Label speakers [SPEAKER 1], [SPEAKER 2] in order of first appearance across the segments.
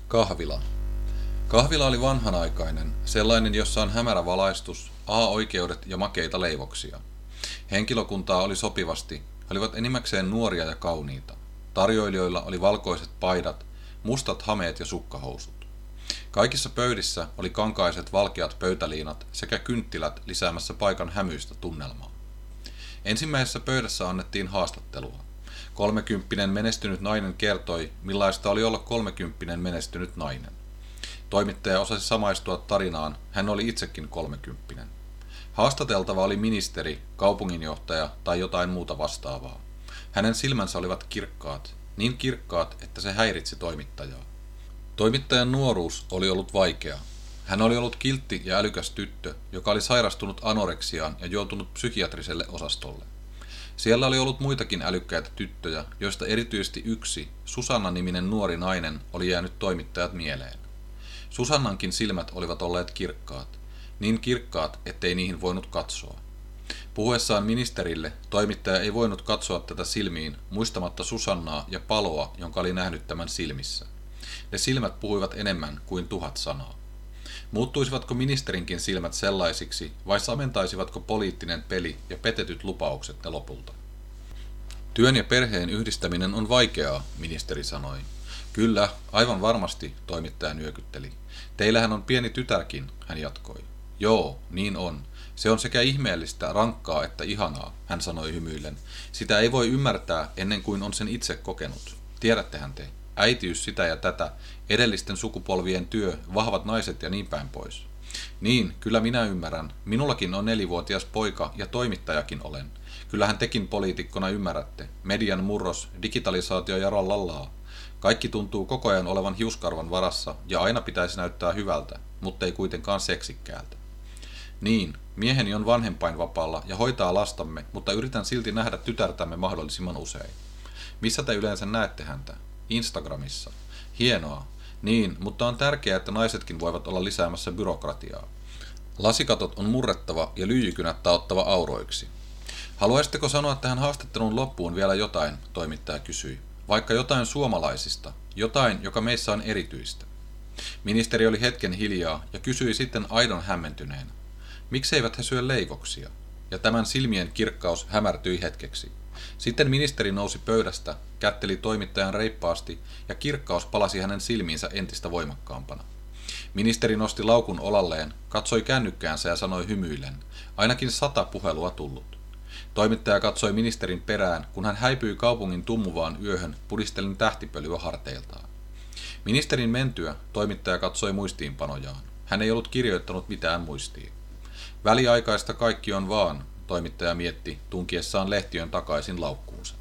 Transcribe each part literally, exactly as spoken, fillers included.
[SPEAKER 1] Kahvila. Kahvila oli vanhanaikainen, sellainen jossa on hämärä valaistus, A-oikeudet ja makeita leivoksia. Henkilökuntaa oli sopivasti, he olivat enimmäkseen nuoria ja kauniita. Tarjoilijoilla oli valkoiset paidat, mustat hameet ja sukkahousut. Kaikissa pöydissä oli kankaiset valkeat pöytäliinat sekä kynttilät lisäämässä paikan hämyistä tunnelmaa. Ensimmäisessä pöydässä annettiin haastattelua. Kolmekymppinen menestynyt nainen kertoi, millaista oli olla kolmekymppinen menestynyt nainen. Toimittaja osasi samaistua tarinaan, hän oli itsekin kolmekymppinen. Haastateltava oli ministeri, kaupunginjohtaja tai jotain muuta vastaavaa. Hänen silmänsä olivat kirkkaat, niin kirkkaat, että se häiritsi toimittajaa. Toimittajan nuoruus oli ollut vaikea. Hän oli ollut kiltti ja älykäs tyttö, joka oli sairastunut anoreksiaan ja joutunut psykiatriselle osastolle. Siellä oli ollut muitakin älykkäitä tyttöjä, joista erityisesti yksi, Susanna-niminen nuori nainen, oli jäänyt toimittajat mieleen. Susannankin silmät olivat olleet kirkkaat, niin kirkkaat, ettei niihin voinut katsoa. Puhuessaan ministerille toimittaja ei voinut katsoa tätä silmiin, muistamatta Susannaa ja paloa, jonka oli nähnyt tämän silmissä. Ne silmät puhuivat enemmän kuin tuhat sanaa. Muuttuisivatko ministerinkin silmät sellaisiksi, vai samentaisivatko poliittinen peli ja petetyt lupaukset ne lopulta? Työn ja perheen yhdistäminen on vaikeaa, ministeri sanoi. Kyllä, aivan varmasti, toimittaja nyökytteli. Teillähän on pieni tytärkin, hän jatkoi. Joo, niin on. Se on sekä ihmeellistä, rankkaa että ihanaa, hän sanoi hymyillen. Sitä ei voi ymmärtää ennen kuin on sen itse kokenut. Tiedättehän te, äitiys sitä ja tätä, edellisten sukupolvien työ, vahvat naiset ja niin päin pois. Niin, kyllä minä ymmärrän. Minullakin on nelivuotias poika ja toimittajakin olen. Kyllähän tekin poliitikkona ymmärrätte. Median murros, digitalisaatio ja rallallaa. Kaikki tuntuu koko ajan olevan hiuskarvan varassa ja aina pitäisi näyttää hyvältä, mutta ei kuitenkaan seksikkäältä. Niin, mieheni on vanhempainvapaalla ja hoitaa lastamme, mutta yritän silti nähdä tytärtämme mahdollisimman usein. Missä te yleensä näette häntä? Instagramissa. Hienoa. Niin, mutta on tärkeää, että naisetkin voivat olla lisäämässä byrokratiaa. Lasikatot on murrettava ja lyijykynät taottava auroiksi. Haluaisitteko sanoa tähän haastattelun loppuun vielä jotain, toimittaja kysyi. Vaikka jotain suomalaisista, jotain, joka meissä on erityistä. Ministeri oli hetken hiljaa ja kysyi sitten aidon hämmentyneenä. Mikseivät he syö leivoksia? Ja tämän silmien kirkkaus hämärtyi hetkeksi. Sitten ministeri nousi pöydästä, kätteli toimittajan reippaasti ja kirkkaus palasi hänen silmiinsä entistä voimakkaampana. Ministeri nosti laukun olalleen, katsoi kännykkäänsä ja sanoi hymyillen, ainakin sata puhelua tullut. Toimittaja katsoi ministerin perään, kun hän häipyi kaupungin tummuvaan yöhön pudistellen tähtipölyä harteiltaan. Ministerin mentyä toimittaja katsoi muistiinpanojaan. Hän ei ollut kirjoittanut mitään muistiin. Väliaikaista kaikki on vaan, toimittaja mietti, tunkiessaan lehtiön takaisin laukkuunsa.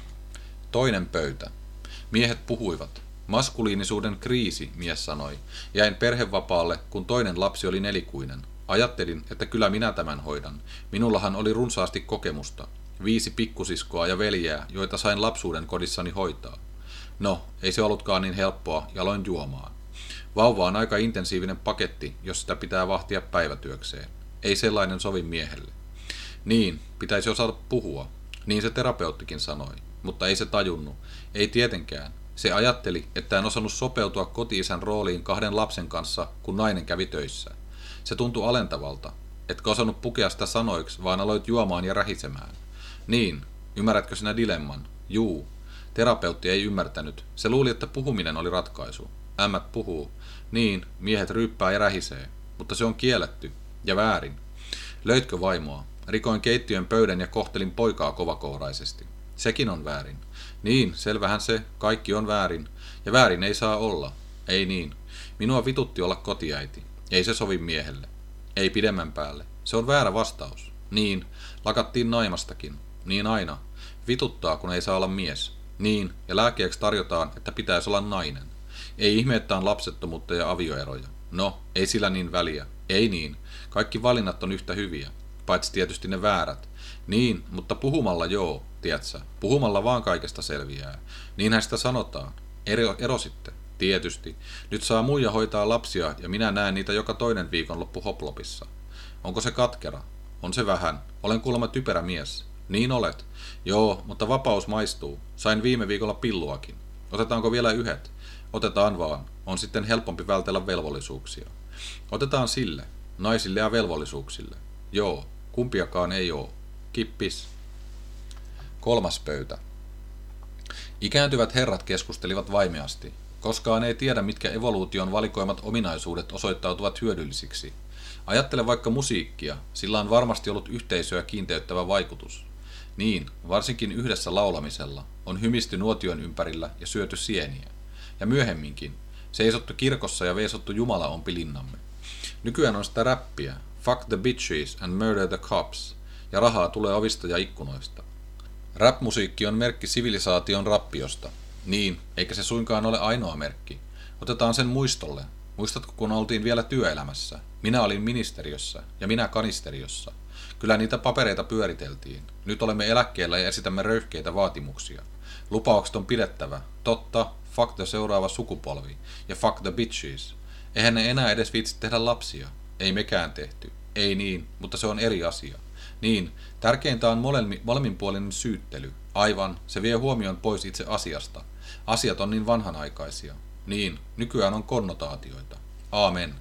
[SPEAKER 1] Toinen pöytä. Miehet puhuivat. Maskuliinisuuden kriisi, mies sanoi. Jäin perhevapaalle, kun toinen lapsi oli nelikuinen. Ajattelin, että kyllä minä tämän hoidan. Minullahan oli runsaasti kokemusta. Viisi pikkusiskoa ja veljeä, joita sain lapsuuden kodissani hoitaa. No, ei se ollutkaan niin helppoa, ja aloin juomaan. Vauva on aika intensiivinen paketti, jos sitä pitää vahtia päivätyökseen. Ei sellainen sovi miehelle. Niin, pitäisi osata puhua. Niin se terapeuttikin sanoi. Mutta ei se tajunnut. Ei tietenkään. Se ajatteli, että en osannut sopeutua koti-isän rooliin kahden lapsen kanssa, kun nainen kävi töissä. Se tuntui alentavalta. Etkö osannut pukea sitä sanoiksi, vaan aloit juomaan ja rähisemään. Niin, ymmärrätkö sinä dilemman? Juu. Terapeutti ei ymmärtänyt. Se luuli, että puhuminen oli ratkaisu. Ämmät puhuu. Niin, miehet ryyppää ja rähisee. Mutta se on kielletty. Ja väärin. Löitkö vaimoa? Rikoin keittiön pöydän ja kohtelin poikaa kovakouraisesti. Sekin on väärin. Niin, selvähän se, kaikki on väärin. Ja väärin ei saa olla. Ei niin. Minua vitutti olla kotiäiti. Ei se sovi miehelle. Ei pidemmän päälle. Se on väärä vastaus. Niin, lakattiin naimastakin. Niin aina. Vituttaa, kun ei saa olla mies. Niin, ja lääkkeeksi tarjotaan, että pitäisi olla nainen. Ei ihme, että on lapsettomuutta ja avioeroja. No, ei sillä niin väliä. Ei niin. Kaikki valinnat on yhtä hyviä. Paitsi tietysti ne väärät. Niin, mutta puhumalla joo, tiedätkö? Puhumalla vaan kaikesta selviää. Niinhän sitä sanotaan. Ero, ero sitten. Tietysti. Nyt saa muija hoitaa lapsia ja minä näen niitä joka toinen viikonloppu hoplopissa. Onko se katkera? On se vähän. Olen kuulemma typerä mies. Niin olet. Joo, mutta vapaus maistuu. Sain viime viikolla pilluakin. Otetaanko vielä yhdet? Otetaan vaan, on sitten helpompi vältellä velvollisuuksia. Otetaan sille, naisille ja velvollisuuksille. Joo, kumpiakaan ei oo. Kippis. Kolmas pöytä. Ikääntyvät herrat keskustelivat vaimeasti. Koskaan ei tiedä, mitkä evoluution valikoimat ominaisuudet osoittautuvat hyödyllisiksi. Ajattele vaikka musiikkia, sillä on varmasti ollut yhteisöä kiinteyttävä vaikutus. Niin, varsinkin yhdessä laulamisella, on hymisty nuotion ympärillä ja syöty sieniä. Ja myöhemminkin, seisottu kirkossa ja veisottu Jumala ompi linnamme. Nykyään on sitä räppiä, fuck the bitches and murder the cops, ja rahaa tulee ovista ja ikkunoista. Rap-musiikki on merkki sivilisaation rappiosta. Niin, eikä se suinkaan ole ainoa merkki. Otetaan sen muistolle. Muistatko, kun oltiin vielä työelämässä? Minä olin ministeriössä ja minä kanisteriossa. Kyllä niitä papereita pyöriteltiin. Nyt olemme eläkkeellä ja esitämme röyhkeitä vaatimuksia. Lupaukset on pidettävä. Totta, fuck the seuraava sukupolvi. Ja fuck the bitches. Eihän ne enää edes viitsi tehdä lapsia. Ei mekään tehty. Ei niin, mutta se on eri asia. Niin, tärkeintä on molemminpuolinen syyttely. Aivan, se vie huomion pois itse asiasta. Asiat on niin vanhanaikaisia. Niin, nykyään on konnotaatioita. Aamen.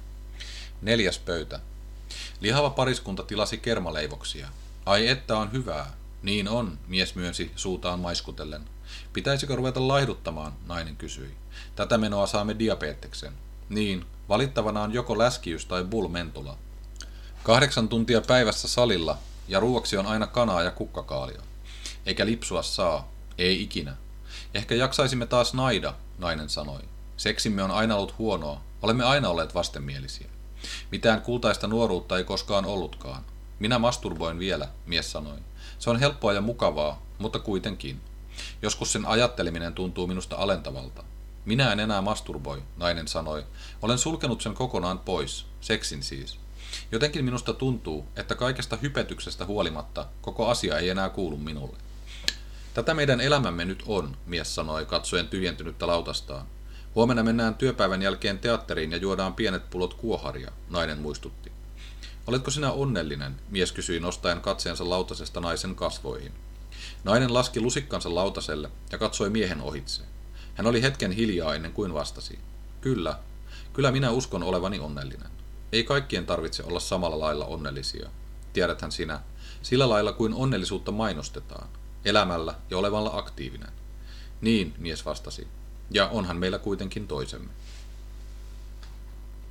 [SPEAKER 1] Neljäs pöytä. Lihava pariskunta tilasi kermaleivoksia. Ai että on hyvää. Niin on, mies myönsi suutaan maiskutellen. Pitäisikö ruveta laihduttamaan, nainen kysyi. Tätä menoa saamme diabeteksen. Niin, valittavana on joko läskiys tai bullmentula. Kahdeksan tuntia päivässä salilla, ja ruuaksi on aina kanaa ja kukkakaalia. Eikä lipsua saa, ei ikinä. Ehkä jaksaisimme taas naida, nainen sanoi. Seksimme on aina ollut huonoa, olemme aina olleet vastenmielisiä. Mitään kultaista nuoruutta ei koskaan ollutkaan. Minä masturboin vielä, mies sanoi. Se on helppoa ja mukavaa, mutta kuitenkin. Joskus sen ajatteleminen tuntuu minusta alentavalta. Minä en enää masturboi, nainen sanoi. Olen sulkenut sen kokonaan pois, seksin siis. Jotenkin minusta tuntuu, että kaikesta hypetyksestä huolimatta koko asia ei enää kuulu minulle. Tätä meidän elämämme nyt on, mies sanoi katsoen tyhjentynyttä lautastaan. Huomenna mennään työpäivän jälkeen teatteriin ja juodaan pienet pullot kuoharia, nainen muistutti. Oletko sinä onnellinen, mies kysyi nostaen katseensa lautasesta naisen kasvoihin. Nainen laski lusikkansa lautaselle ja katsoi miehen ohitse. Hän oli hetken hiljaa ennen kuin vastasi. Kyllä, kyllä minä uskon olevani onnellinen. Ei kaikkien tarvitse olla samalla lailla onnellisia. Tiedäthän sinä, sillä lailla kuin onnellisuutta mainostetaan, elämällä ja olevalla aktiivinen. Niin, mies vastasi. Ja onhan meillä kuitenkin toisemme.